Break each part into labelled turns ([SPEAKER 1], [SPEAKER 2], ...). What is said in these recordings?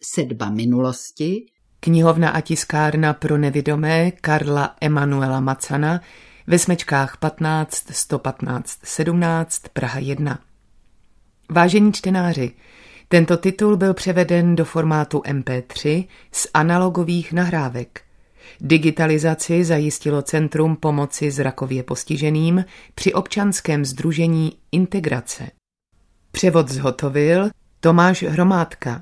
[SPEAKER 1] Sedba minulosti,
[SPEAKER 2] knihovna a tiskárna pro nevidomé Karla Emanuela Macana ve Smečkách 15 115 17 Praha 1. Vážení čtenáři, tento titul byl převeden do formátu MP3 z analogových nahrávek. Digitalizaci zajistilo Centrum pomoci zrakově postiženým při občanském sdružení Integrace. Převod zhotovil Tomáš Hromádka.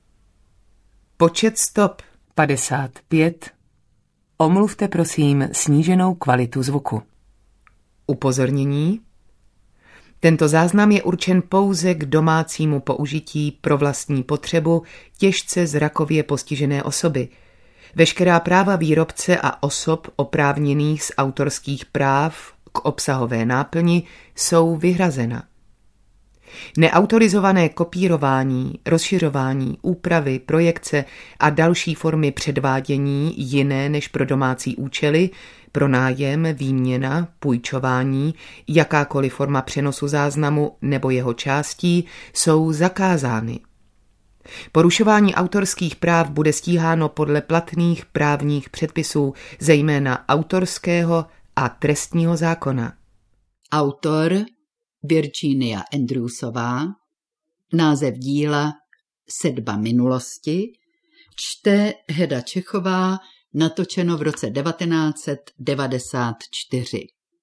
[SPEAKER 2] Počet stop 55. Omluvte prosím sníženou kvalitu zvuku. Upozornění. Tento záznam je určen pouze k domácímu použití pro vlastní potřebu těžce zrakově postižené osoby. Veškerá práva výrobce a osob oprávněných z autorských práv k obsahové náplni jsou vyhrazena. Neautorizované kopírování, rozšiřování, úpravy, projekce a další formy předvádění jiné než pro domácí účely, pronájem, výměna, půjčování, jakákoliv forma přenosu záznamu nebo jeho částí jsou zakázány. Porušování autorských práv bude stíháno podle platných právních předpisů, zejména autorského a trestního zákona.
[SPEAKER 1] Autor Virginia Andrewsová, název díla Sedba minulosti, čte Heda Čechová, natočeno v roce 1994.